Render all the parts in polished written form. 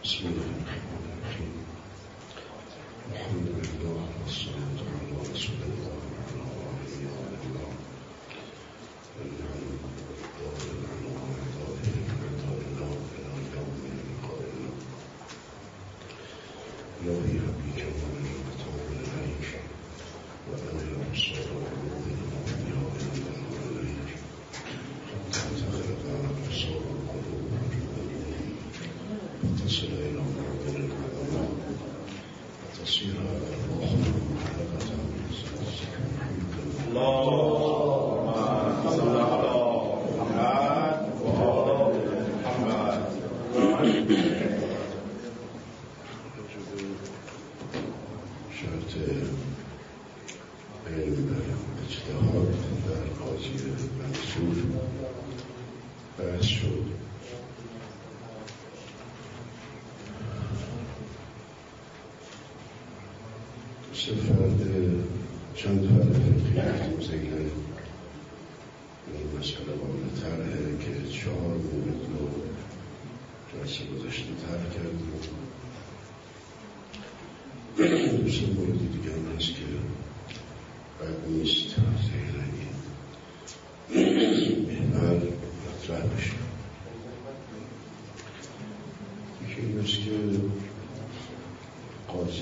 بسم الله الرحمن الرحیم. الحمد لله والصلاة على رسول الله وعلى آله وصحبه إلهي بك ونعمة إليك وأنا الأبصار والمؤمن بها إليك حتى تخلق الأبصار والقلوب وتصل إلى معدن العلماء وتصير الأخرى محلقة اللهم صل على محمد وآل محمد. شرط علم اجتهاد در قاضی منصور بحث شد. چند فرد فقهی رفتیم زیر این مسئله قابل طرحه که 4 مورد رو جلسه گذشته طرح کردیم. 2 مورد دیگه هم هست که بد نیست زیر این محور مطرح بشه. یکی این است که قاضی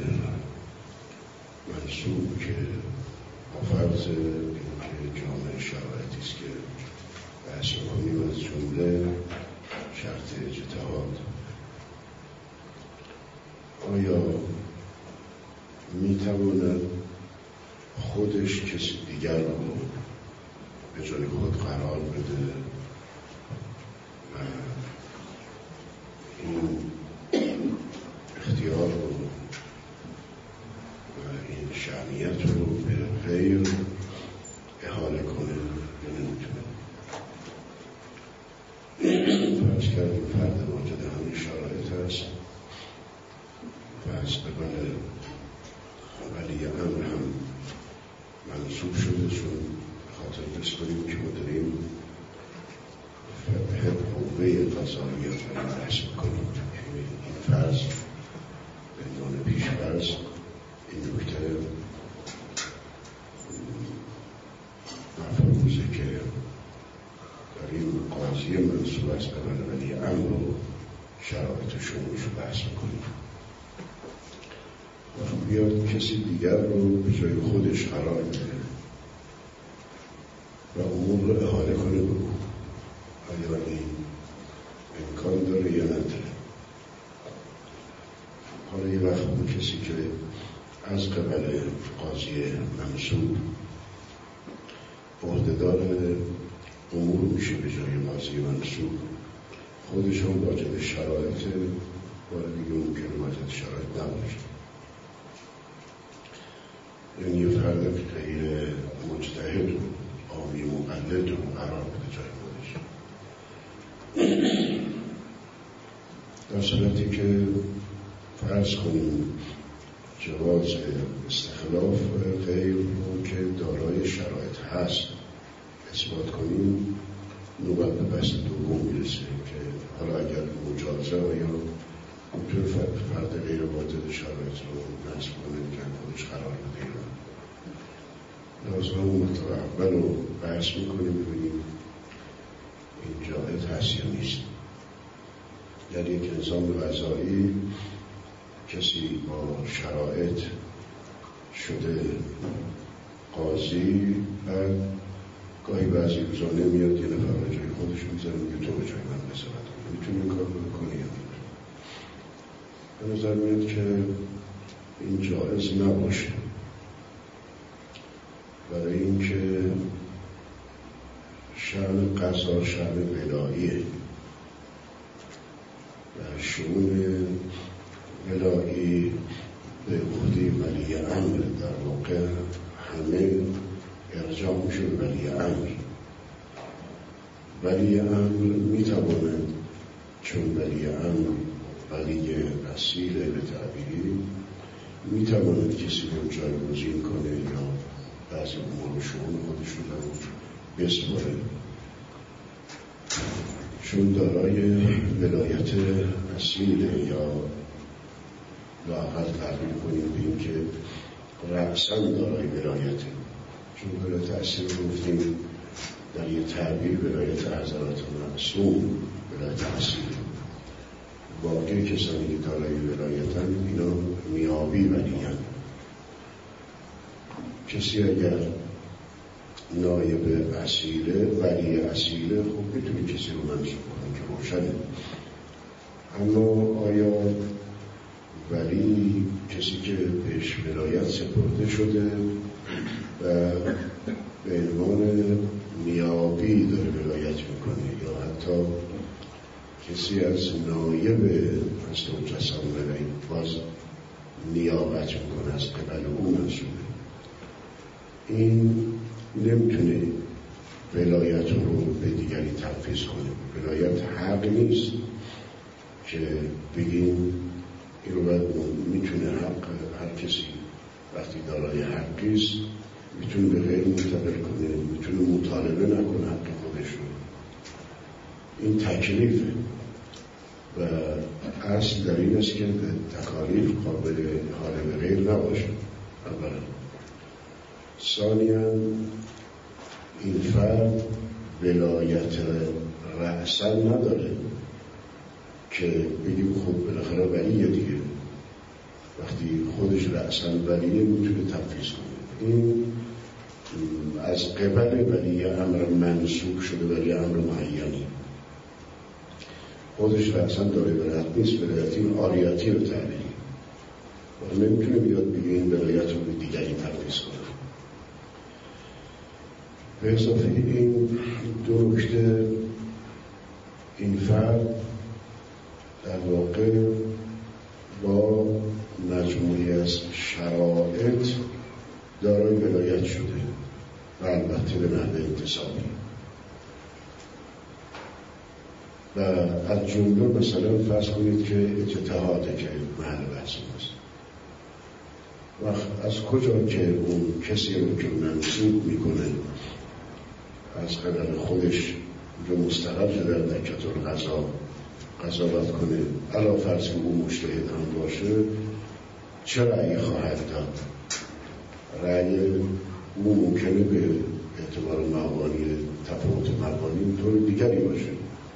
منصوب که با فرض اینکه جامع شرایطی است که بحث کنیم از جمله شرط اجتهاد، آیا میتواند خودش کسی دیگر رو به جای خود قرار بده و این اختیار رو و این شأنیت رو به غیر احاله کنه یا نمیتونه؟ فرض کردیم فرد واجد همین شرایط هست و از قبل ولی امر هم منصوب شده، چون خاطر بسپاریم که ما داریم قوه قضاییت رو بحث کنیم. این فرض به عنوان پیش فرض این نکته مفروضه که داریم قاضی منصوب از قبل ولی امر و شرایط شمولش رو بحث کنیم و بیاد کسی دیگر رو به جای خودش قرار بده و امور رو احاله کنه به او. آیا این امکان داره یا نداره؟ حالا یه وقت اون کسی که از قبل قاضی منصوب عهدهدار امور میشه به جای قاضی منصوب، خودش هم واجد شرایط ولی دیگه ممکنه واجد شرایط نباشه. یعنی یه فرد غیر مجتهد و عامی مقلد رو قرار بده جای خودش، در صورتی که فرض کنیم جواز استخلاف غیر رو که دارای شرایط هست اثبات کنیم، نوبت به بحث دوم میرسه که حالا اگر مجازه آیا میتونه فرد غیر واجد شرایط رو نصب کنه که خودش قرار بده یا لازم اون مطلب اول رو بحث میکنیم ببینیم این جایز هست یا نیست. در یک نظام قضایی کسی با شرایط شده قاضی بعد گاهی بعضی روزا نمیاد یه نفر به جای خودش میذاره میگه تو به جای من بذارد، میتونی این کار بکنی یا نمیتونی؟ به نظر میاد که این جایز نباشه، برای اینکه شأن قضا شأن ولاییه و شؤون ولایی به عهده ولی امر در واقع همه ارجاع میشه به ولی امر. ولی امر میتواند چون ولی امر ولی اصیل به تعبیری میتواند کسی رو جایگزین کنه یا بعضی امور شؤون خودش رو در بسپاره. چون دارای ولایت اصیل یا لااقل تعبیر کنیم به این که رأساً دارای ولایته، چون ولایت اصیل گفتیم در یه تعبیر ولایت حضرات معصوم ولایت اصیل. باقی کسانی که دارای ولایتن اینا میابی ولیان. کسی اگر نایب اصیله، ولی اصیله، خب بتونی کسی رو منصوب کنه که روشنه. اما آیا ولی کسی که بهش ولایت سپرده شده و به عنوان نیابی داره ولایت میکنه، یا حتی کسی از نایب حضرت جسام باز نیابت میکنه، از قبل اون منصوبه، این نمیتونه ولایت رو به دیگری تفویض کنه. ولایت حق نیست که بگیم این رو باید میتونه حق هر کسی وقتی دارای حقیست میتونه به غیر منتقل کنه، میتونه مطالبه نکنه حق خودش رو. این تکلیفه و اصل در این است که تکالیف قابل حال به غیر نباشه. اولا. ثانیاً این فرد ولایت رأساً نداره که بگیم خب بالاخره ولیه دیگه، وقتی خودش رأساً ولیه میتونه تفویض کنه. این از قبل ولی امر منصوب شده، ولی امر معینی خودش رأساً داره ولایت نیست، ولایتی آریاتی رو تعبیری و نمیتونه بیاد بگه این ولایت رو به دیگری تفویض کنه. به اضافه این دو نکته، این فرد در واقع با مجموعی از شرایط دارای ولایت شده و البته به نحو انتصابی و از جمله مثلا فرض کنید که اجتهاده که محل بحث است. و از کجا که اون کسی رو که منصوب میکنه از قبل خودش رو مستقل شده در دکتر قضاوت کنه، علاوه فرض که اون مجتهد هم باشه، چه رأی خواهد داد؟ رأی او ممکنه به اعتبار مبانی تفاوت مبانی طور دیگری باشه.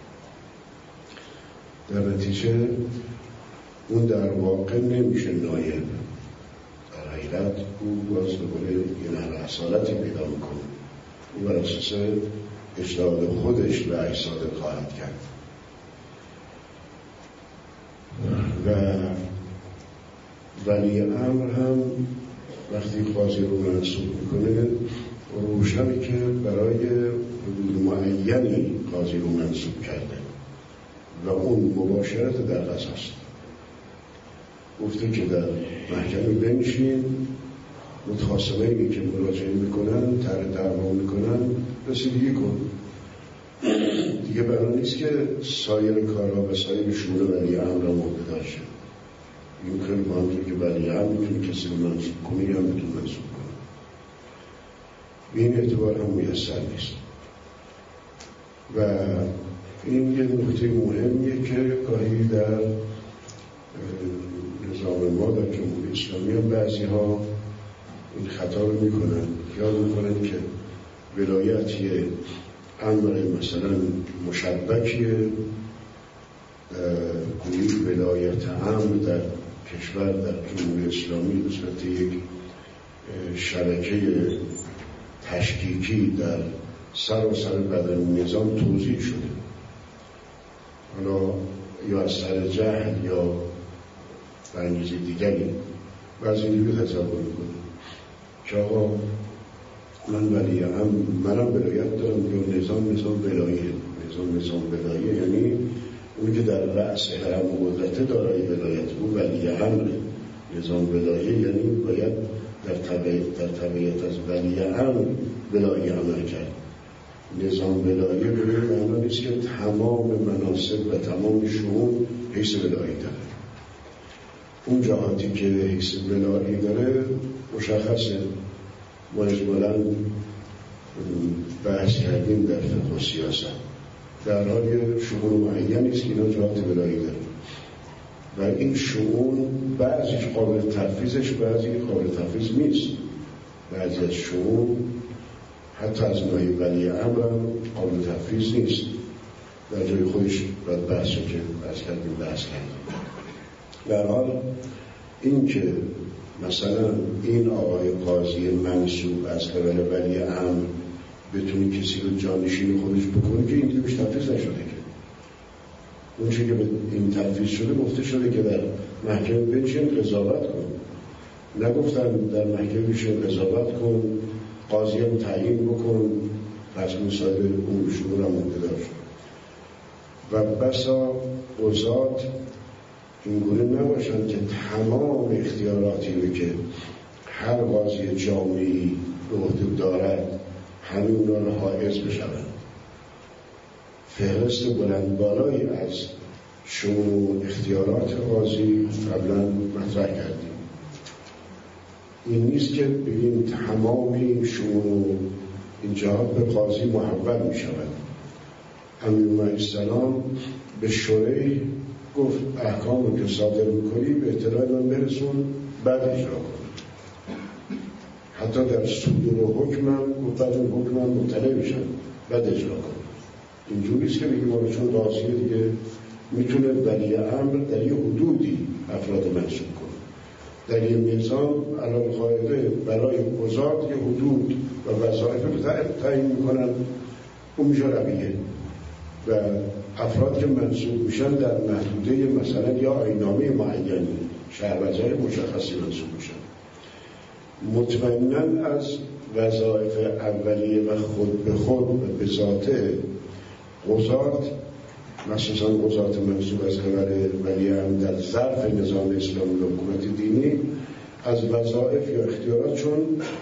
در نتیجه اون در واقع نمیشه نایب. در حقیقت او باز دوباره یه نحو اصالتی پیدا میکنه. او بر اساس اجتهاد خودش رأی صادر خواهد کرد و ولی امر هم وقتی قاضی رو منصوب میکنه روشنه که برای حدود معینی قاضی رو منصوب کرده و اون مباشرت در قضاست. گفته که در محکمه بنشین، متخاصمینی که مراجعه میکنن، طرح دعوا میکنن، رسیدگی کن. دیگه برای نیست که سایر کارها و سایر شؤون ولی امر را مقتضا شه. این خیلی مهمه که ولی امر میتونه کسی رو منصوب کنه یا میتونه منصوب کنه. به این اعتبار هم میسر نیست. و این یه نکته مهمیه که گاهی در نظام ما در جمهوری اسلامی هم بعضی ها این خطا رو میکنن، یاد میکنن که ولایتی امر مثلا مشبکیه، گویی ولایت امر در کشور در جمهوری اسلامی به صورت یک شبکه تشکیکی در سراسر بدن نظام توزیع شده. حالا یا از سر جهل یا برانگیزه دیگری بعضی دیگه تصور میکنه که آقا من ولی منم ولایت دارم یا نظام ولایه یعنی اونی که در رأس حرم و قدرت دارای ولایت بود ولی امر نظام ولایه، یعنی باید در تبعیت از ولی امر ولایه عمل کرد. نظام ولایه به معنی نیست که تمام مناصب و تمام شؤون حیث ولایی داره. اون جهاتی که حیث ولایی داره مشخصه. ما اجمالاً بحث کردیم در فقه و سیاست در حال یه شؤون معینی است که اینا جهات ولایی داره و این شؤون بعضیش قابل تفویضش، بعضی قابل تفویض نیست. بعضی از شؤون حتی از ناحیه ولی امر هم قابل تفویض نیست، در جای خودش باید بحث که بحث کردیم. در حال این که مثلا این آقای قاضی منصوب از قبل ولی امر بتونه کسی رو جانشین خودش بکنه که این دیگه بهش تفویض نشده که اون چیزی که به این تفویض شده گفته شده که در محکمه بنشین قضاوت کن، نگفتن در محکمه بنشین قضاوت کن، قاضی هم تعیین بکن، رسم صاحب امور شؤون هم مقتدر شد. و بسا قضات اینگونه نباشند که تمام اختیاراتی رو که هر قاضی جامعی به عهده دارد همه اونا رو حائز بشوند. فهرست بلند بالایی از شؤون اختیارات قاضی قبلا مطرح کردیم. این نیست که بگیم تمام این شؤون این جهات به قاضی محول می شود. امیر علیه السلام به شورای گفت احکام رو که صادر میکنی به اطلاع من برسون بعد اجرا کن. حتی در صدور و حکمم گفت بعد اون حکمم مطلع میشن بعد اجرا کن. اینجوریست که بگیم آره چون قاضی دیگه میتونه ولی امر در یه حدودی افراد منصوب کنه. در یه نظام علال قاعده برای قضات یه حدود و وظایف رو تعیین میکنن، اون میشه رویه و افراد که منصوب میشن در محدوده مثلا یا آیین‌نامه معینی شهروندهای مشخصی منصوب میشن. مطمئناً از وظایف اولیه و خود به خود و به ذاته قضات، مخصوصاً قضات منصوب از قبل ولی هم در ظرف نظام اسلامی و حکومت دینی، از وظایف یا اختیاراتشون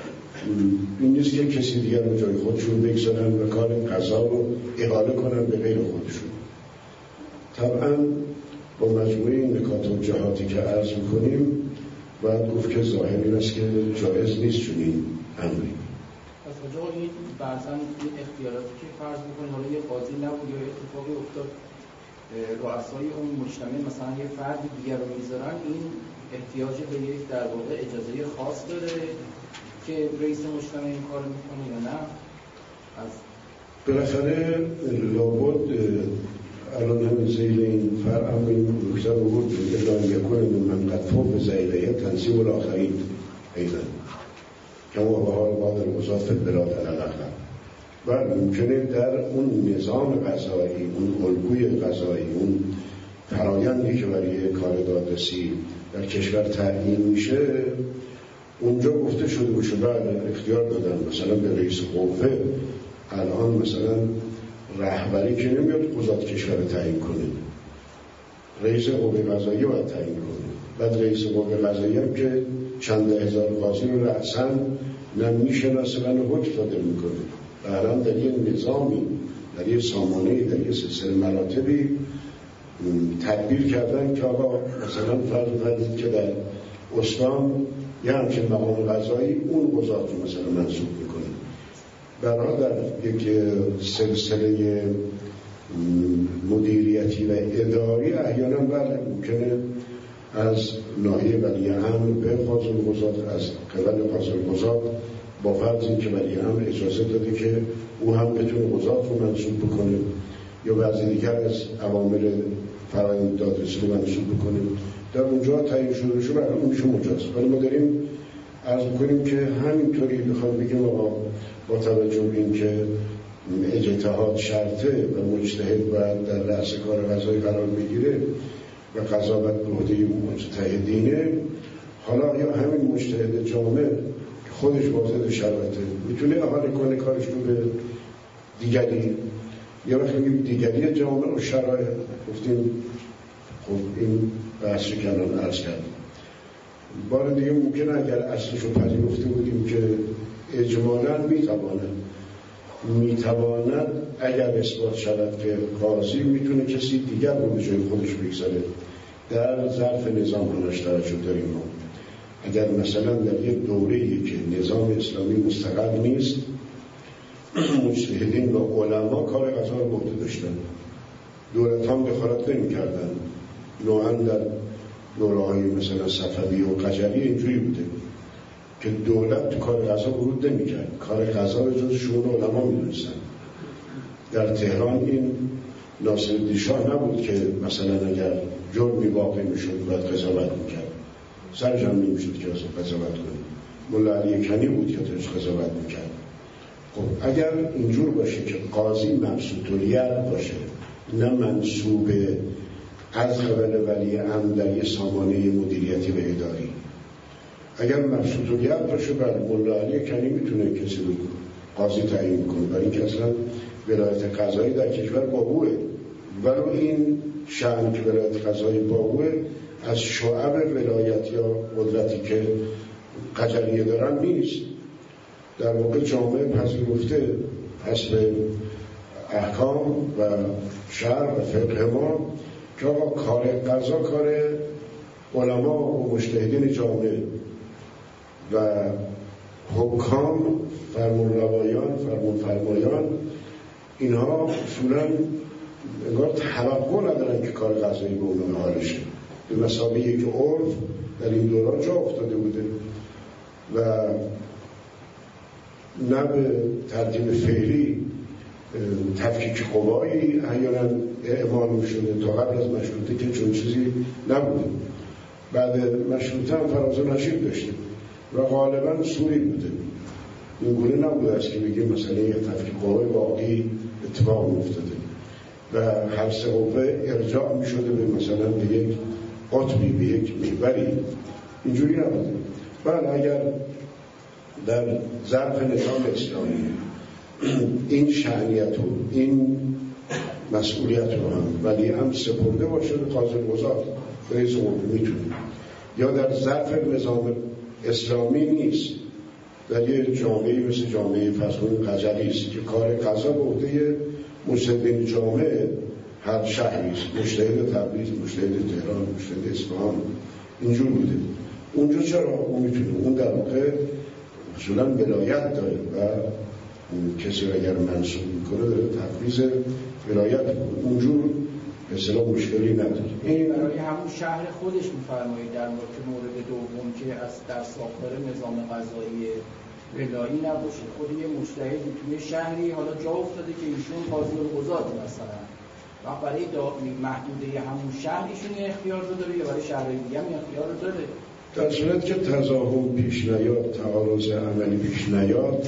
این نیست که کسی دیگر رو جای خودشون بگذارن و کار قضا رو احاله کنن به غیر خودشون. طبعاً با مجموعه این نکات و جهاتی که عرض میکنیم باید گفت که ظاهر این است که جایز نیست چنین امری. پس آجا این بعضاً این اختیاراتی که فرض میکنه حالا یه قاضی نبود یا اتفاقی افتاد رؤسای اون مجتمع مثلا یه فرد دیگر رو میذارن، این احتیاج به یک در واقع اجازه خاص داره که رئیس مجتمع این کار میکنه یا نه؟ از بالاخره لابد الان همین زیل این فرع هم این نکته رو بود که لان یکون من قد فوق زیله تنظیم الاخرین ایضا که ما به حال بعد القضات فی البلاد علاقه و ممکنه در اون نظام قضایی، اون الگوی قضایی، اون فرایندی که برای کار دادرسی در کشور تعیین میشه اونجا گفته شده باشه بعد اختیار دادن مثلا به رئیس قوه. الان مثلا رهبری که نمیاد قضات کشور تعیین کنه، رئیس قوه قضاییه باید تعیین کنه. بعد رئیس قوه قضاییه هم که چند هزار قاضی رو رأساً نه میشناسه نه حکم صادر میکنه. الان در یه نظامی، در یه سامانه‌ای، در یه سلسله مراتبی تدبیر کردن که آقا مثلا فرض کنید که در استان یه همچین مقام قضایی اون قضات رو مثلا منصوب میکنه. برای در یک سلسله مدیریتی و اداری احیانا بله ممکنه از ناحیه ولی امر به قاضی القضات از قبل قاضی القضات با فرض این که ولی امر اجازه داده که او هم بتونه قضات رو منصوب بکنه یا بعضی دیگر از اوامر فرایند دادرسی رو منصوب بکنه، در اونجا تعیین شده شو برای اون میشه مجاز. ولی ما داریم عرض میکنیم که همینطوری بخوام بگیم آقا با توجه به این که اجتهاد شرطه و مجتهد باید در رأس کار قضایی قرار بگیره و قضاوت به عهده مجتهدینه، حالا یا همین مجتهد جامع که خودش واجد شرایطه میتونه احاله کنه کارش رو به دیگری، یا وقتی میگیم دیگری جامع و شرایط گفتیم خب این بحث که الان عرض کردیم. بار دیگه ممکنه اگر اصلش رو پذیرفته بودیم که اجمالاً میتواند اگر اثبات شود که قاضی میتونه کسی دیگر رو به جای خودش بگذاره در ظرف نظام همش توجه داریم ما. اگر مثلا در یک دوره‌ای که نظام اسلامی مستقل نیست مجتهدین و علما کار قضا رو به عهده داشتن. دولت هم دخالت نمی کردن. نوعا در دوره‌های مثلا صفوی و قجری اینجوری بوده که دولت تو کار قضا ورود نمی کرد. کار قضا رو جز شؤون علما می دونستن. در تهران این ناصرالدین شاه نبود که مثلا اگر جرمی واقع می شد باید قضاوت می کرد. سرش هم نمی شد که قضاوت کنه. ملا علی کنی بود که توش قضاوت می کرد. خب اگر اینجور باشه که قاضی مبسوط الید باشه، نه منصوب از قبل ولی امر در یه سامانه مدیریتی و اداری، اگر مبسوط الید باشه بر ملا علی کنی میتونه کسی رو قاضی تعیین کنه، برای اینکه اصلا ولایت قضایی در کشور بابوه. ولی این شأن که ولایت قضایی بابوه از شعب ولایت یا قدرتی که قجریه دارن نیست. در واقع جامعه پذیرفته حسب احکام و شرع و فقه ما که آقا کار قضا کار علما و مجتهدین جامعه و حکام، فرمانروایان، فرمانفرمایان، اینها اصولا انگار توقع ندارن که کار قضایی به اونها حالشه، به مثابه یک عرف در این دوران جا افتاده بوده و نه به ترتیب فعلی تفکیک قوایی احیانا اعمال می شده. تا قبل از مشروطه که چون چیزی نبوده، بعد مشروطه هم فراز و نشیب داشته و غالبا سوری بوده. این گونه نبوده است که بگیم مثلا یک تفکیک قوای واقعی اتفاق می افتاده و هر سه قوه ارجاع می شده به مثلا به یک قطبی، به یک محوری. اینجوری نبوده. بله اگر در ظرف نظام اسلامی این شأنیت و این مسئولیت رو هم ولی هم سپرده باشه به قاضی القضات رئیس جمهور میتونه، یا در ظرف نظام اسلامی نیست، در یه جامعه مثل جامعه فرض قجری است که کار قضا به عهده مجتهدین جامعه هر شهری است، مجتهد تبریز، مجتهد تهران، مجتهد اصفهان، اینجور بوده. اونجا چرا اون میتونه، اون در واقع اصولا ولایت داره و کسی رو اگر منصوب میکنه داره تفویض ولایت میکنه، اونجور مثلا مشکلی نداره. این برای همون شهر خودش میفرمایید در مورد دوم که از در ساختار نظام قضایی ولایی نباشه، خود یه مجتهد توی شهری حالا جا افتاده که ایشون قاضی القضات مثلا و برای محدوده همون شهر ایشون اختیار رو داره یا برای شهرهای دیگه هم اختیار رو داره. در صورت که تضاهم پیش نیاد، تعارض عملی پیش نیاد،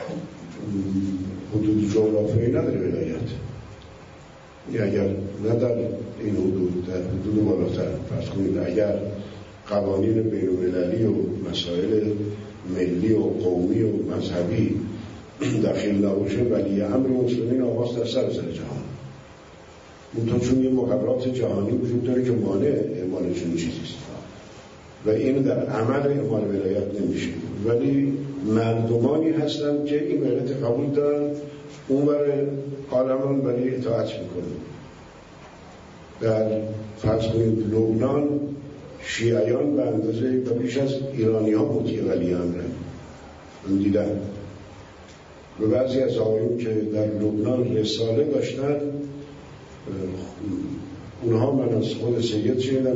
حدود جغرافیایی نداره ولایت. اگر نه در این حدود، در حدود بالاتر فرض کنید اگر قوانین بین‌المللی و مسائل ملی و قومی و مذهبی دخیل نباشه ولی امر مسلمین آغاز در سر جهان. منتها چون یه مقررات جهانی وجود داره که مانع اعمال چنین چیزیست و این در عمل اعمال ولایت نمیشه، ولی مردمانی هستند که این ولایت قبول دارن، اون برای عالمان ولی اطاعت میکنه. در فرض کنید لبنان شیعیان به اندازه و بیش از ایرانی ها مطیع ولی امرن. من دیدم و بعضی از آقایون که در لبنان رساله داشتن، اونها من از خود سید شنیدم،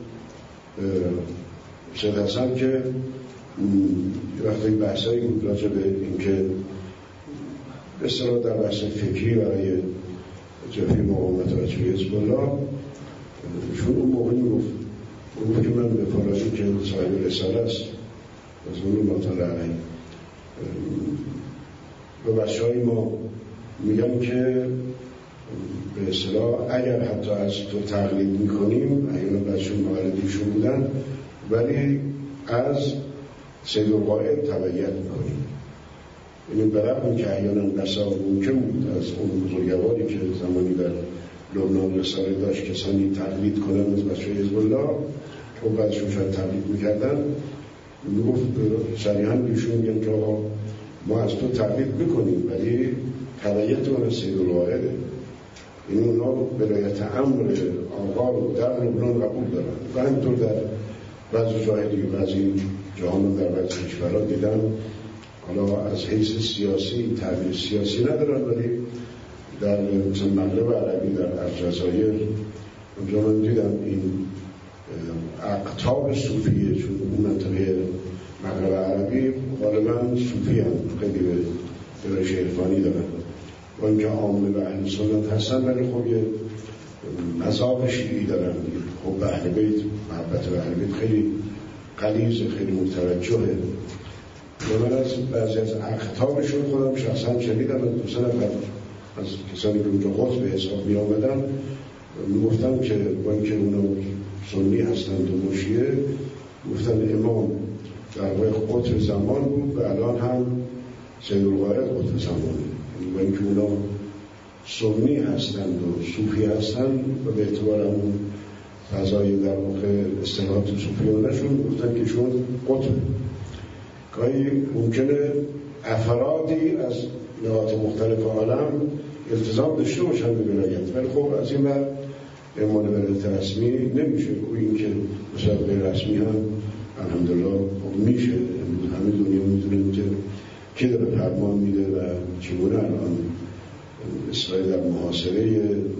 سید حسن که وقتی بحثایی بود راجع به اینکه به اصطلاح در بحث فکری برای جبهه مقاومت و جبهه حزب الله، چون اون موقع میگفت که من به فراجی که صاحب رساله است از اون مطالعه علیه و بچه‌های ما میگن که به اصطلاح اگر حتی از تو تقلید میکنیم، اگر بچه‌ها مقلدیشون بودن، ولی از سید القائد تبعیت میکنیم. یعنی برای که احیانا نصاب ممکن بود از اون بزرگواری که زمانی در لبنان رساله داشت کسانی تقلید کنن از بچه حزب الله، خب بعدشون شاید تقلید میکردن، میگفت صریحاً ایشون میگن که ما از تو تقلید میکنیم ولی تبعیت من از سید القائده. این اونا ولایت امر آقا رو در لبنان قبول دارن و همینطور در بعضی جای دیگه، بعضی جهان در بعضی کشورها دیدن حالا از حیث سیاسی تعبیر سیاسی ندارن، ولی در مثلا مغرب عربی در الجزایر اونجا من دیدم این اقطاب صوفیه، چون اون منطقه مغرب عربی غالبا صوفی هم خیلی به درش عرفانی دارن و اینکه عامه و اهل سنت هستن، ولی خب یه مذاق شیعی دارن. خب به اهل بیت، محبت به اهل بیت خیلی غلیظ، خیلی متوجهه. و من از بعضی از اقطابشون خودم شخصا شنیدم، دو سه نفر از کسانی که اونجا قطب به حساب می آمدن گفتن که با اینکه اونا سنی هستند و مشیعه، گفتن امام در واقع قطب زمان بود و الان هم سیدالقائد قطب زمانه. با اینکه اونا سنی هستند و صوفی هستند و به اعتبار اون فضای در واقع اصطلاحات صوفیانشون گفتن که شون قطب. گاهی ممکنه افرادی از نقاط مختلف عالم التزام داشته باشن به ولایت، ولی خب از این بعد عنوان ولایت رسمی نمیشه. و اینکه مثلا غیر رسمی هم الحمدلله میشه. همه دنیا میدونیم که کی داره فرمان میده و چگونه الان اسرائیل در محاصره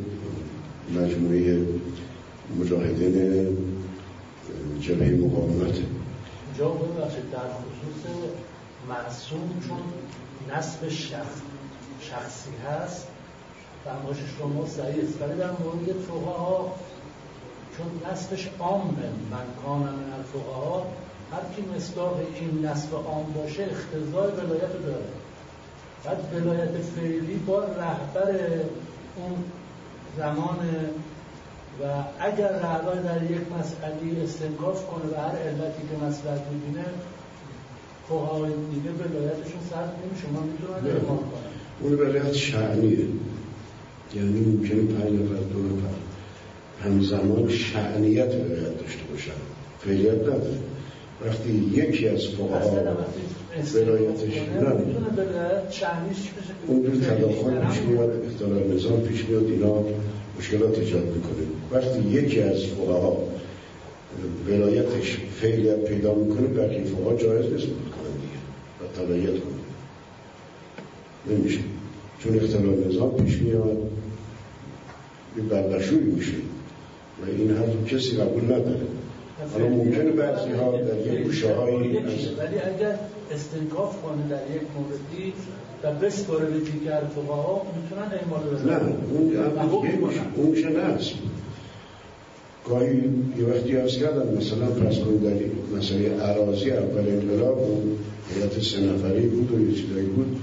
مجموعه مجاهدین جبهه مقاومت. جا ببخشید در خصوص معصوم چون نسب شخصی هست فرمایش شما صحیح است، ولی در مورد فقها چون نسبش عامه، من کان من الفقها، هر کی مصداق این نسب عام باشه اختزای ولایت رو داره. بعد ولایت فعلی با رهبر اون زمان و اگر رهبر در یک مسئله استنکاف کنه و هر علتی که مصلحت می‌بینه فقهای دیگه ولایتشون سرد نمیشه، ما میتونن اعمال کنن. اون ولایت شأنیه، یعنی ممکنه 5 نفر 2 نفر همزمان شأنیت ولایت داشته باشن، فعلیت نداره. وقتی یکی از فقها ولایتش نمیتونه ولایت شأنیش بشه، اونجور تداخل پیش میاد، اختلال نظام پیش میاد، اینا مشکلات ایجاد میکنه. وقتی یکی از فقها ولایتش فعلیت پیدا میکنه، بقیه فقها جایز نیست کنن دیگه و تبعیت کنن، نمیشه، چون اختلال نظام پیش میاد، یه بردشوری میشه و این حرف کسی قبول نداره. حالا ممکنه بعضی ها در یک گوشه‌هایی ولی اگر استنکاف کنه در یک موردی و بسپاره به دیگر فقها میتونن اعمال بزنن. نه اون میشه نصب. گاهی یه وقتی عرض کردم مثلا فرض کنید در مسئله اراضی اول انقلاب اون هیئت 3 نفری بود و یه چیزایی بود،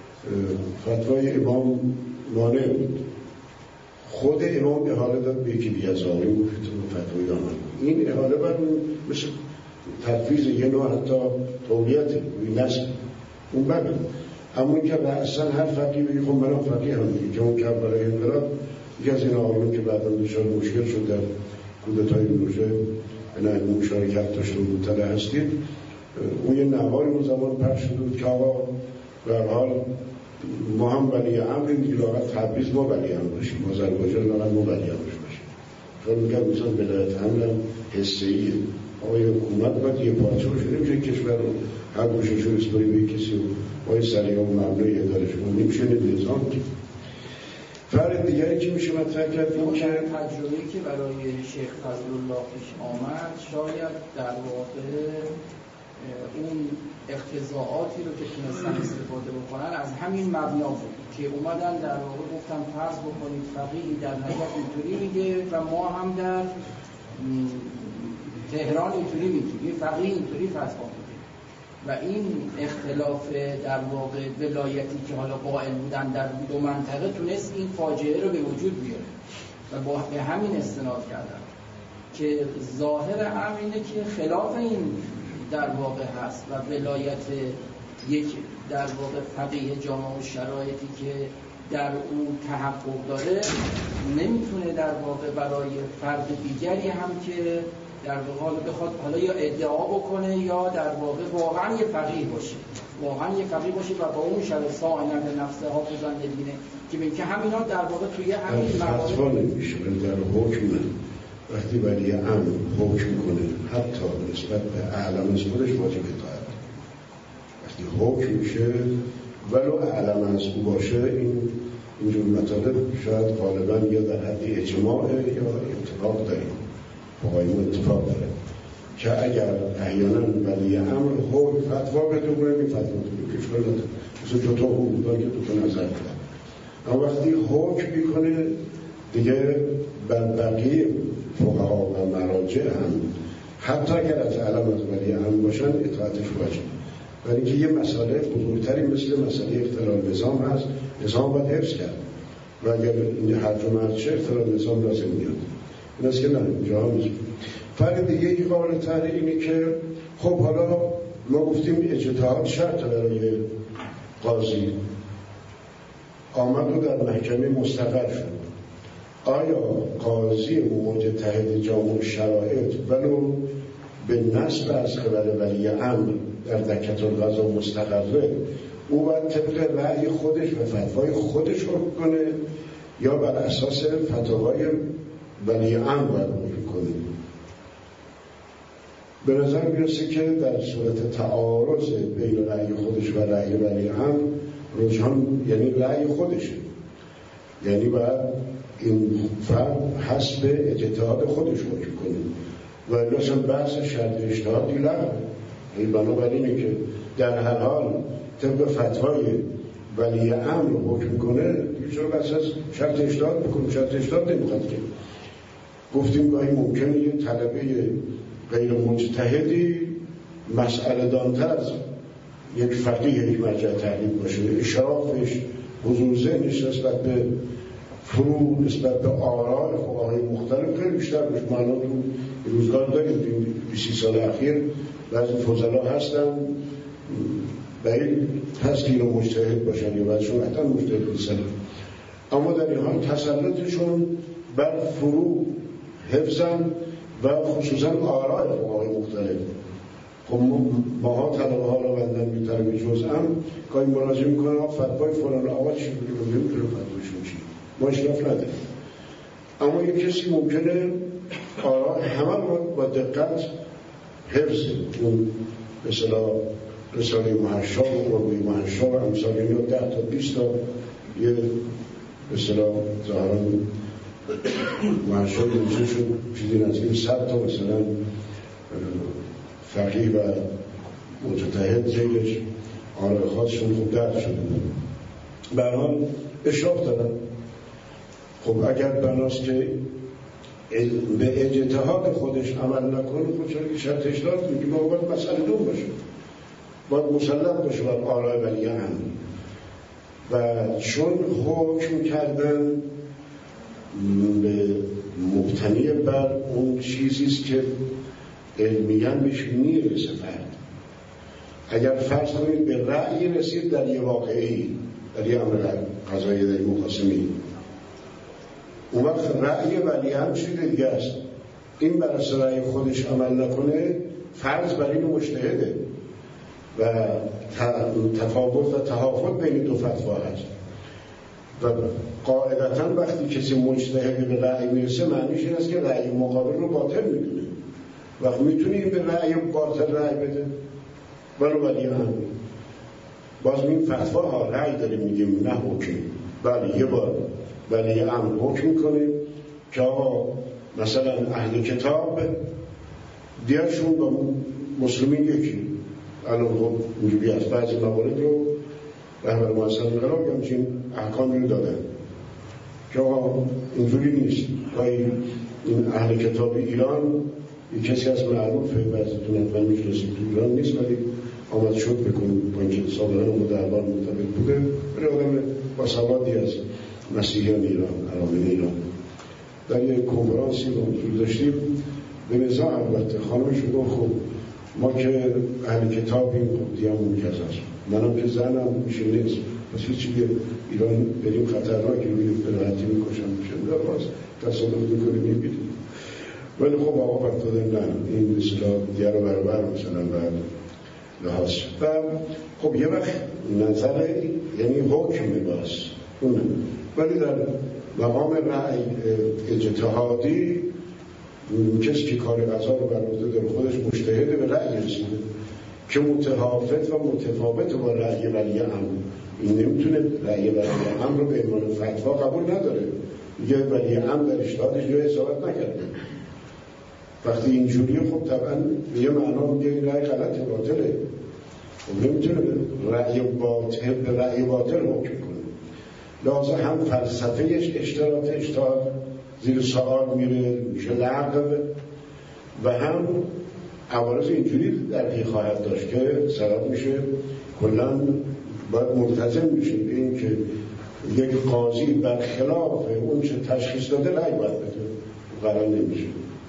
فتوای امام مانع بود. خود امام احاله داد به یکی دیگه از آقایی گفت فتوای آمد. این احاله بر مثل تفویض یه نوع حتی تولیته این نسل اون بگه. اما این که اصلا هر فقیه بگی خب من فقیه هم دیگه که اون که برای انقلاب یکی از این آقایون که بعدا دچار مشکل شد در کودتای روژه به نحوی مشارکت داشت و مطلع هستید، اون یه نواری اون زمان پخش شده بود که آقا به هر حال ما هم ولی امر دیگه لاغت تبریز ما ولی امر باشیم، آذربایجان لاغت ما ولی امرش باشیم. خیال میگم مثلا ولایت امر هم حسیه. آقای حکومت باید یه پارچه باشه، نمیشه کشور رو هر گوشه‌شو اسپری به کسی و با سریع و مبنای ادارش کنه، نمیشه نظام که. فرق دیگری که میشه مطرح کرد این که تجربه‌ای که برای شیخ فضلالله پیش آمد شاید در واقع اون اقتضاعاتی رو که تونستن استفاده بکنن از همین مبنا بود که اومدن در واقع گفتن فرض بکنید فقیه در نجف اینطوری میگه و ما هم در تهران اینطوری میگیم، فقیه اینطوری فتوا میده و این اختلاف در واقع ولایتی که حالا قائل بودن در 2 منطقه تونست این فاجعه رو به وجود بیاره و به همین استناد کردن که ظاهر امر اینه که خلاف این در واقع هست و ولایت یک در واقع فقیه جامع و شرایطی که در اون تحقق داره نمیتونه در واقع برای فرد دیگری هم که در واقع بخواد حالا یا ادعا بکنه یا در واقع واقعا یه فقیه باشه و با اون شرط سائنه نفسه حافظن دینه که ببین که همینا در واقع توی همین فتوا نمیشه در حکم. وقتی ولی امر حکم کنه حتی نسبت به اعلم از خودش واجب اطاعت. وقتی حکم میشه ولو اعلم از او باشه، اینجور مطالب شاید غالبا یا در حد اجماع یا اتفاق داریم، فقهایمون اتفاق داره که اگر احیانا ولی امر حکم فتوا بده کنه این فتوا بده که اشکال نداره، مثل جوتا حقوقدار که دوتا نظر بدن. اما وقتی حکم میکنه دیگه بر بقیه فقها و مراجع هم حتی اگر از علم از ولی امر باشن اطاعتش واجبه، برای اینکه یه مسئله بزرگتری مثل مسئله اختلال نظام هست، نظام باید حفظ کرد و اگر این حرف مرد شه اختلال نظام لازم میاد. این است که نه اینجا هم نیست. فرق دیگه ای قابل تحلیل اینه که خب حالا ما گفتیم اجتهاد شرط برای قاضی، آمد و در محکمه مستقر شد. آیا قاضی مجتهد جامع شرایط ولو به نصب از خبر ولی امر در دکت القضا مستقره، او باید طبق رأی خودش و فتوای خودش حکم کنه یا بر اساس فتاوای ولی امر باید حکم کنه؟ به نظر میرسه که در صورت تعارض بین رأی خودش و رأی ولی امر رجحان یعنی رأی خودشه، یعنی باید این فرد حسب اجتهاد خودش حکم کنه و اصلا بحث شرط اجتهادی لغوه. این بنابراین اینه که در هر حال طبق فتوای ولی امر حکم کنه، چرا بحث از شرط اجتهاد بکنه؟ شرط اجتهاد نمیخواد که. گفتیم گاهی ممکنه یه طلبه غیر مجتهدی مسئله دانتر از یک فقیه یک مرجع تحلیل باشه، اشرافش حضور ذهنش نسبت به فروع، نسبت به آراء فقهای مختلف خیلی بیشتر باشه. ما الان تو روزگار داریم 20 سال اخیر بعضی فضلا هستن بعید هست که اینو مجتهد باشن یا بعضشون حتی مجتهد بسن، اما در این حال تسلطشون بر فروع حفظن و خصوصا آراء فقهای مختلف. خب ماها طلبه ها را بندن میترم جزءم گاهی مراجعه میکنن فتوای فلان آقا چی بگیم نمیتونه فتوایشون چی، ما اشراف نداریم. اما یک کسی ممکنه آراء همه رو با دقت حفظ، اون به اصطلاح رساله محشا و قربوی محشا و امثال اینو 10 تا 20 تا یه به اصطلاح ظاهران محشا نوشته شد چیزی نزدیک 100 تا مثلا فقیه و مجتهد زیرش آراء خاصشون خوب درد شده. به هر حال اشراف دارن. خب اگر بناست که به اجتهاد خودش عمل نکنه، خب چرا که شرط اجتهاد میگه ما باید مسئله دوم باشه، باید مسلط باشه بر آراء ولی امر. و چون حکم کردن به مبتنی بر اون چیزیست که علمیاً بهش میرسه فرد، اگر فرض کنید به رأی رسید در یه واقعی، در یه امر قضایی، در یه مخاصمی، اون وقت رأی ولی امر چیز دیگه است. این بر اساس رأی خودش عمل نکنه، فرض بر این مجتهده و تفاوت و تحافظ بین دو فتوا هست و قاعدتاً وقتی کسی مجتهد به رأی میرسه معنیش این است که رأی مقابل رو باطل میدونه. وقت میتونی این به رأی باطل رأی بده ولو ولی امر. باز این فتوا ها رأی داریم میگیم نه حکم، بله یه بار ولی امر حکم میکنیم که آقا مثلا اهل کتاب دیرشون با مسلمین یکی، الان خب اینجوری هست بعضی موارد رو رهبر مؤسسه انقلاب یا همچین احکامی رو دادن که آقا اینجوری نیست. این اهل کتاب ایران یک کسی از معروفه بعضیتون حتما میشناسید، تو ایران نیست ولی آمد شد بکنید با اینکه سابقا اون دربار مرتبط بوده، ولی آدم با سوادی از مسیحیان ایران، ارامن ایران. در یک کنفرانسی رو حضور داشتیم به نظام البته خانمش گفت خب ما که اهل کتابیم خب دیامون که هست، منم که زنم میشه نیست، پس هیچی که ایران بریم خطرناکی روی براحتی میکشن میشه باز تصادف میکنیم میبینیم. ولی خب آقا فرطاده نه این مثلا دیگر رو برابر مثلا باید لحاظ شد. و خب یه وقت نظر یعنی حکم باز اونه، ولی در مقام رأی اجتهادی کسی که کار قضا رو بر عهده داره خودش مجتهده به رأی رسیده که متفاوت و متفاوت با رأی ولی امر. این نمیتونه رأی ولی امر رو به عنوان فتوا قبول نداره، میگه ولی امر در اجتهادش یا اصابت نکرده. وقتی اینجوریه خب طبعا به یه معنا میگه این رأی غلطه، باطله. خب نمیتونه رأی باطل به رأی باطل حکم کنه. لازم هم فلسفهش اجتهاد زیر سوال میره، میشه لغو، و هم عوارض اینجوری در پی خواهد داشت که سبب میشه کلا باید ملتزم میشه به این که یک قاضی برخلاف اون چه تشخیص داده رأی باید بده، قرار نمیشه.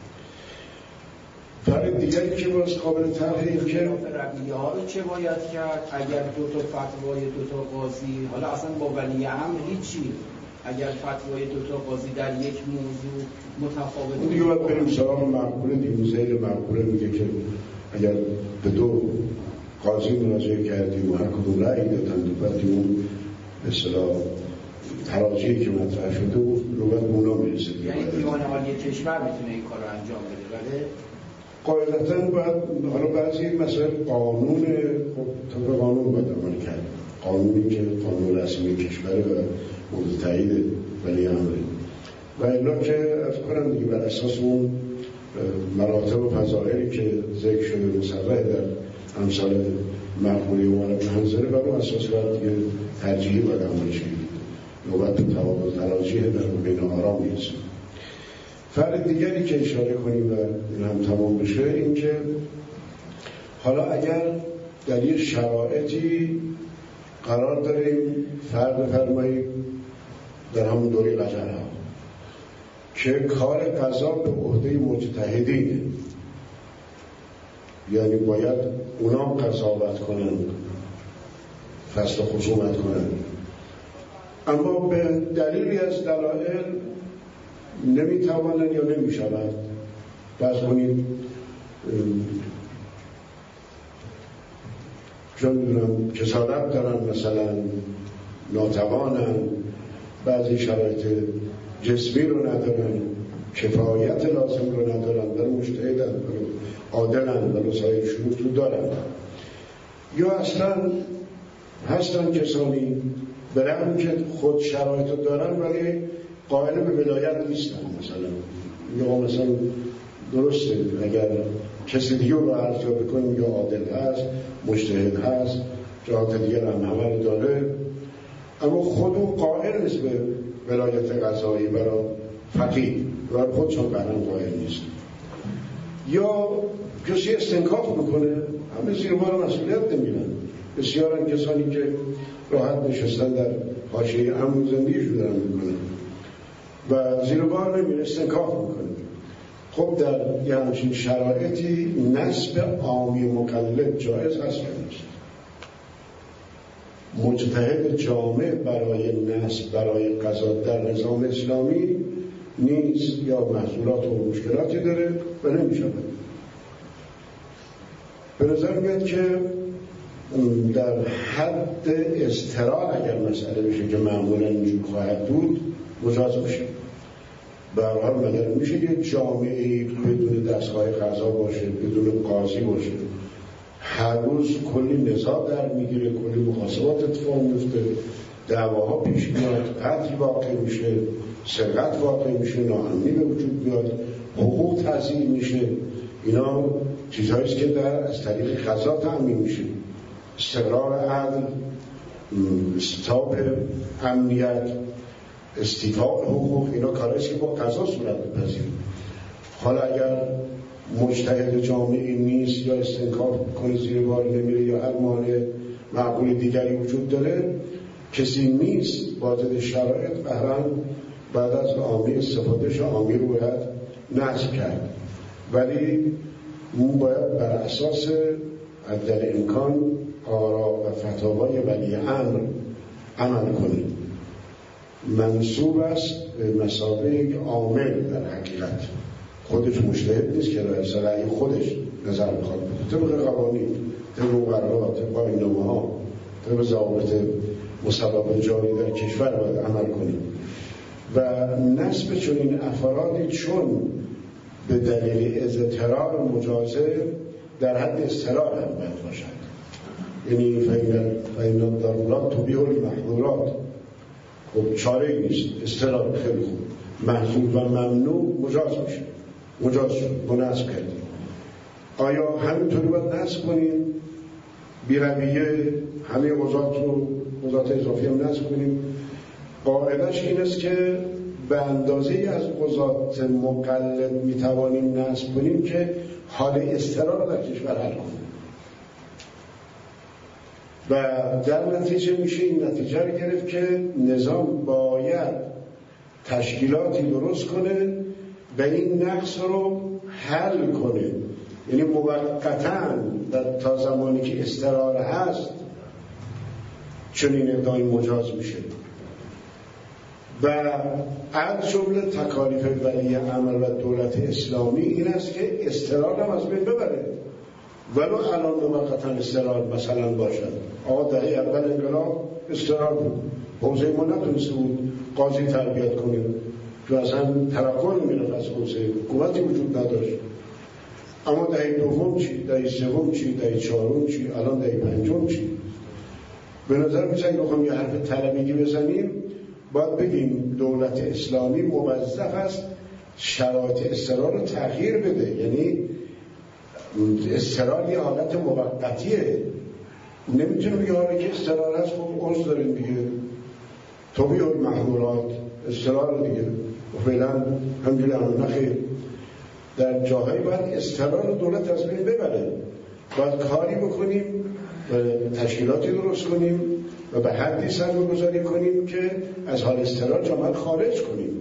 فرق دیگری که باز قابل تحقیق که رویه ها رو چه باید کرد اگر دو تا فتوای دو تا قاضی، حالا اصلا با ولی امر هیچی، اگر فتوای دو تا قاضی در یک موضوع متفاوته دیگه باید بریم سراغ معقوله دیگه. زیر معقوله میگه که اگر به دو قاضی مراجعه کردیم و هر کدوم رأی دادن و بعد اون به اصطلاح تراجعی که مطرح شده رو باید اونا میرسه. یعنی دیوان عالی کشور میتونه این کار رو انجام بده؟ بله قاعدتاً باید، حالا بعضی مثلا قانون، خب طبق قانون باید عمل کرد، قانونی که قانون رسمی کشور و مورد تایید ولی امره، و الا که از کنم دیگه بر اساس اون مراتب و فضائلی که ذکر شده مصرح در امثال مقبولی و منظره، بر اون اساس باید دیگه ترجیحی باید عمل شد، نوبت توابع تراجیح در بین آرا میرسه. فرق دیگری که اشاره کنیم و این هم تمام بشه این که حالا اگر در یک شرایطی قرار داریم فرض بفرمایید در همون دوره قجرها که کار قضا به عهده مجتهدینه، یعنی باید اونا قضاوت کنن، فصل خصومت کنن، اما به دلیلی از دلایل نمیتوانند یا نمیشوند. بس کنید چون میدونم کسالت دارن، مثلا ناتوانن، بعضی شرایط جسمی رو ندارن، کفایت لازم رو ندارن، برای مجتهدن، برای عادلن، برای سایر شروط رو دارن، یا اصلا هستن کسانی به رغم که خود شرایط رو دارن ولی قائل به ولایت نیستن. مثلا درسته اگر کسی دیگه رو ارزیابی کنیم یا عادل هست، مجتهد هست، جهات دیگر هم همه رو داره، اما خود او قائل نیست به ولایت قضایی برای فقیه، برای خود چون برام قائل نیست، یا کسی استنکاف میکنه، همه زیر بار مسئولیت نمیرن. بسیار کسانی که راحت نشستن در حاشیه امن زندگیشون دارن میکنن و زیر بار نمیره، استنکاف میکنه. خب در یه همچین شرایطی نسب عامی مقلد جایز هست یا نیست؟ مجتهد جامع برای نسب برای قضا در نظام اسلامی نیست، یا محصولات و مشکلاتی داره و نمیشه. به نظر میاد که در حد اضطرار اگر مسئله بشه که معمولا اینجور خواهد بود مجاز بشه. به هر حال مگر میشه یه جامعه بدون دستگاه قضا باشه، بدون قاضی باشه، هر روز کلی نزاع در میگیره، کلی محاسبات اتفاق میفته، دعواها پیش میاد، قتل واقع میشه، سرقت واقع میشه، ناامنی به وجود میاد، حقوق تضییع میشه. اینا چیزهاییست که از طریق قضا تأمین میشه. استقرار عدل، استتاب امنیت، استیفاء حقوق، اینا کاریست که با قضا صورت بپذیره. حالا اگر مجتهد جامعی نیست یا استنکاف کنه زیر بار نمیره یا هر مانع معقول دیگری وجود داره، کسی نیست واجد شرایط، قهرن بعد از عامی استفادهش عامی رو باید نصب کرد، ولی اون باید بر اساس در امکان آرا و فتاوای ولی امر عمل کنه. منصوب است به مثابه یک عامل در حقیقت، خودش مجتهد نیست که رأی خودش نظر میخواد بده، طبق قوانین، طبق مقررات، طبق قانون‌ها، طبق ضوابط مسبب جاری در کشور باید عمل کنه. و نسب چنین افرادی چون به دلیل اضطرار مجازه در حد استقرار هم باید باشد. یعنی فإن الضرورات تبیح المحظورات. خب چاره ای نیست، استقرار خیلی خوب، محظور و ممنوع مجاز میشه، مجاز شد، ما نصب کردیم. آیا همینطوری باید نصب کنیم؟ بی‌رویه همه قضات اضافی هم نصب کنیم؟ قاعدش این است که به اندازه‌ای از قضات مقلد میتوانیم نصب کنیم که حال استقرار رو در کشور حل کنیم و در نتیجه میشه این نتیجه رو گرفت که نظام باید تشکیلاتی درست کنه و این نقص رو حل کنه. یعنی موقتاً تا زمانی که استقرار هست چنین اقدامی مجاز میشه و از جمله تکالیف ولی امر و دولت اسلامی این است که استقرار هم از بین ببره، ولو الان موقتاً استقرار مثلا باشد. آقا دهه اول انقلاب استقرار بود، حوزه ما نتونسته بود قاضی تربیت کنیم که اصلا توقع نمیرفت از حوزه، حکومتی وجود نداشت. اما دهه دوم چی؟ دهه سوم چی؟ دهه چهارم چی؟ الان دهه پنجم چی؟ به نظر میاد اگه بخوام یه حرف طلبیگی بزنیم باید بگیم دولت اسلامی موظف است شرایط استقرار رو تغییر بده. یعنی استقرار یه حالت موقتیه، نمیتونه بگه حالا که استقرار هست خب عرض داریم دیگه، طبیعی محظورات استقرار دیگه و فعلا همجوری هم نخیر. در جاهایی باید استقرار دولت از بین ببره، باید کاری بکنیم تشکیلاتی درست کنیم و به حدی سرمایه‌گذاری کنیم که از حال استقرار جامعه خارج کنیم.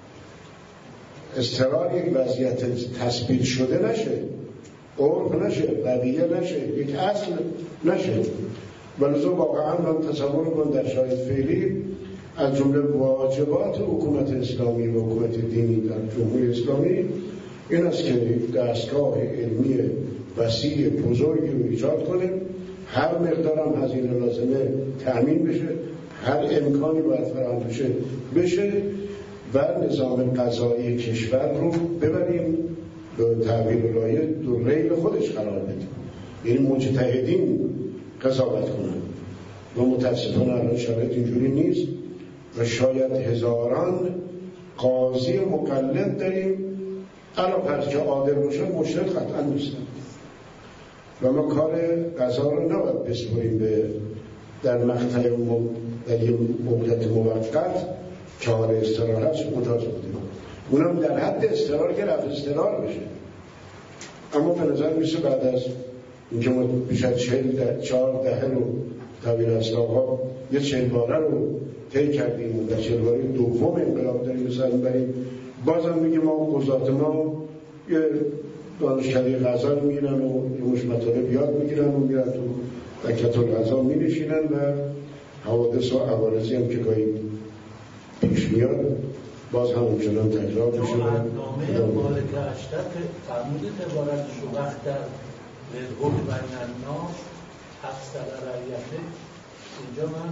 استقرار یک وضعیت تثبیت شده نشه، عرف نشه، رویه نشه، یک اصل نشه. ولذا واقعا هم تصور کن در شرایط فعلی از جمله واجبات حکومت اسلامی و حکومت دینی در جمهوری اسلامی این است که دستگاه علمی وسیع بزرگی رو ایجاد کنه، هر مقدار هم هزینه لازمه تأمین بشه، هر امکانی باید فراهم بشه و نظام قضایی کشور رو ببریم به تعبیر لایق در ریل خودش قرار بدیم، یعنی مجتهدین قضاوت کنن و متاسفانه الان شرایط اینجوری نیست و شاید هزاران قاضی مقلد داریم علاوه که عادل باشن مشکل قطعا نیستن و ما کار قضا رو نباید بسپریم به در مقطع در یه موقعیت موقت که حال استقرار هست مجاز بودیم، اونم در حد استقرار که رفت استقرار بشه. اما به نظر میشه بعد از اینکه ما بیش از 4 دهه رو طویل اصلاحات یه 40 باره رو طی کردیم و در 40 باره دوم انقلاب داریم مثلا بریم بازم میگه ما قضات ما یه دانشکده قضا رو میگیرن و یه مش مطالب یاد میگیرن و میرن تو دکتر قضا مینشینن و حوادث و عوارضی هم که گاهی پیش میاد باز هم اونچنان تکرار میشه. نامه مالک اشتر که فرمودید عبارتش رو وقت در حکم بین الناس افسر رعیته، اینجا من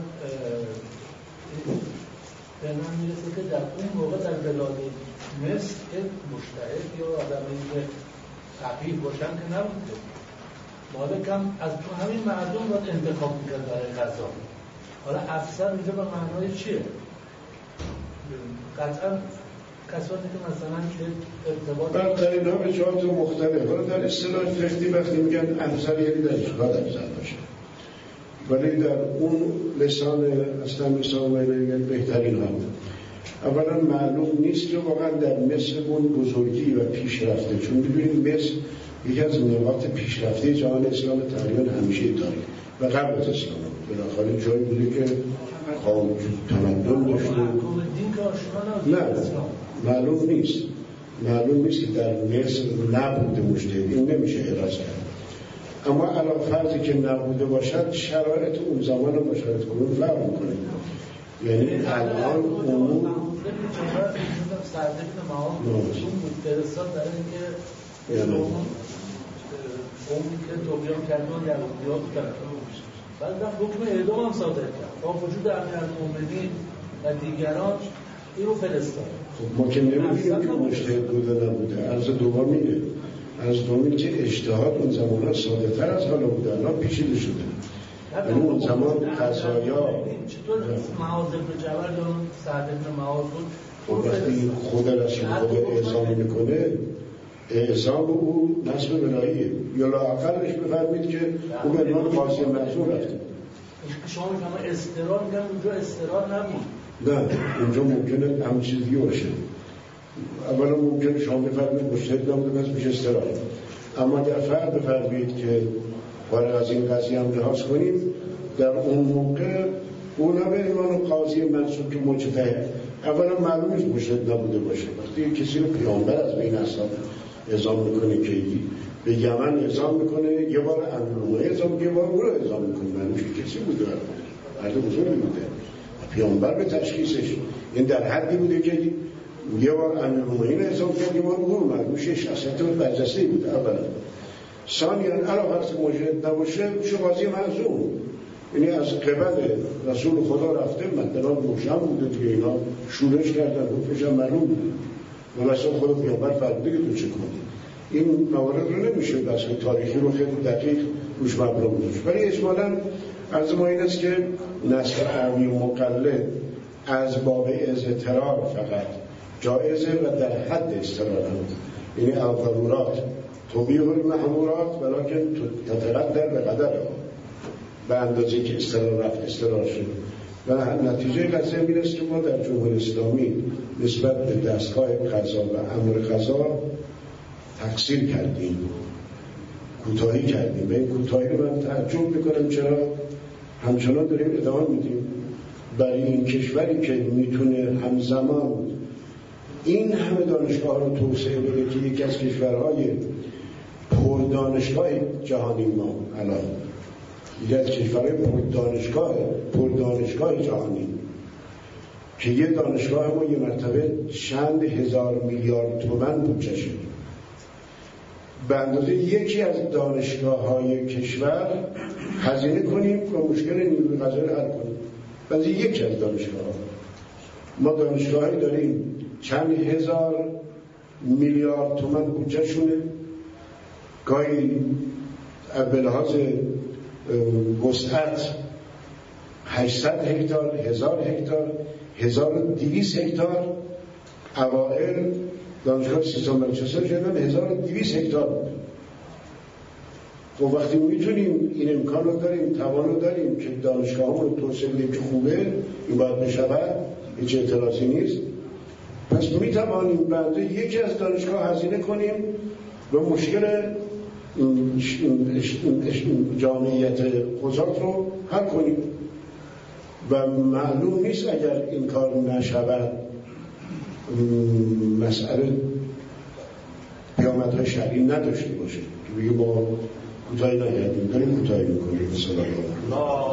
به من میرسه که در اون موقع در بلاد مصر که مجتهد یا آدمی که فقیه باشن که نبوده، مالک هم از تو همین مردم باید انتخاب میکرد برای قضا. حالا افسر اینجا به معنای چیه؟ قطعا کسانی که مثلا که ارتباط در اینا به جهات مختلف، حالا در اصطلاح فقهی وقتی میگن افسر یعنی در اشغال افسر باشه، ولی در اون لسان اصلا لسان بهترین هم اولا معلوم نیست که واقعا در مصر اون بزرگی و پیشرفته، چون ببینید مصر یکی از نقاط پیشرفته جهان اسلام تقریبا همیشه داره و قبل از اسلام بالاخره جایی بوده که قوم تمدن داشته. نه معلوم نیست که در مصر نبوده مجتهد، این نمیشه احراز کرد. اما علاوه فرضی که نبوده باشد شرایط اون زمان با شرایط کنون فرق میکنه. یعنی الان اون سردبین معاون فرستاد در اینکه اونی که طغیان کردن یهودی‌ها بودن، بعد حکم اعدام هم صادر کرد با وجود امیرالمومنین و دیگران این رو فرستاد. ما که نمی‌دونیم که مجتهد بوده نبوده، عرض دوم اینه از دومین که اجتهاد اون زمان ها ساده تر از حالا بود، الان پیچیده شده. یعنی اون زمان قضایا چطور معاذ بن جبل یا سعد بن معاذ بود وقتی خود رسول خدا اعزام میکنه، اعزام او نصب ولاییه، یا لااقلش بفرمید که او به عنوان قاضی معزول رفته. شما میگم استقرار، میگم اونجا استقرار نبود. نه اونجا ممکنه همین چیز دیگه باشه. اولا ممکنه شما بفرمید مجتهد نبوده بس میشه استقرار، اما اگر فرد بفرمید که برای از این قضیه هم لحاظ کنیم، در اون موقع اونا به عنوان قاضی منصوب که مجتهد، اولا معلوم نیست مجتهد نبوده باشه. وقتی کسی رو پیامبر از بین اصحاب اعزام میکنه که به یمن اعزام میکنه، یه بار امیرالمومنین اعزام، یه بار او رو اعزام میکنه، معلوم کسی بوده، مرد بزرگی بوده. پیامبر به تشخیصش این در حدی بوده که یه بار امیرالمومنین اعزام کرد، یه بار او رو، معلوم شخصیت برجسته بوده. اولا ثانیاً علاوه بر مجتهد نباشه میشه قاضی معزول، یعنی از قبل رسول خدا رفته، مثلا روشن بوده دیگه، اینا شورش کردن، حکمش هم معلوم بود و رسول خدا پیامبر فرموده که تو چه کنی. این موارد رو نمیشه بحث تاریخی رو خیلی دقیق روش مبنا گذاشت، ولی اجمالاً عرض ما این است که نسخ قوی و مقلد از باب اضطرار فقط جایزه و در حد اضطرار هم، یعنی الضرورات تبیح المحظورات ولکن تتقدر به قدرها، به اندازه که استقرار رفت استقرار شد. و نتیجه قضیه این است که ما در جمهوری اسلامی نسبت به دستگاه قضا و امر قضا تقصیر کردیم، کوتاهی کردیم. به این کوتاهی رو من تعجب میکنم چرا همچنان داریم ادامه میدیم. برای این کشوری که میتونه همزمان این همه دانشگاه رو توسعه بده که یکی از کشورهای پردانشگاه جهانی ما الان، یکی از کشورهای پردانشگاه جهانی که یه دانشگاه ما یه مرتبه چند هزار میلیارد تومان بودجه شد، به اندازه یکی از دانشگاه‌های کشور هزینه کنیم و مشکل نیروی غذایی رو حل کنیم. بعضی یکی از دانشگاه‌ها، ما دانشگاهی داریم چند هزار میلیارد تومان بودجه شونه، گاهی به لحاظ وسعت 800 هکتار، 1000 هکتار، 1200 هکتار. اوائل دانشگاه سیستان بلوچستان شدن 1200 هکتار بود. خب وقتی میتونیم این امکان رو داریم، توان رو داریم که دانشگاه رو توسعه بدیم که خوبه، این باید بشود، هیچ اعتراضی نیست، پس میتوانیم بعد یکی از دانشگاه هزینه کنیم و مشکل جامعیت قضات رو حل کنیم. و معلوم نیست اگر این کار نشود مسئله پیامدهای شرعی نداشته باشه که بگه ما کوتاهی نکردیم، داریم کوتاهی میکنیم. مثلا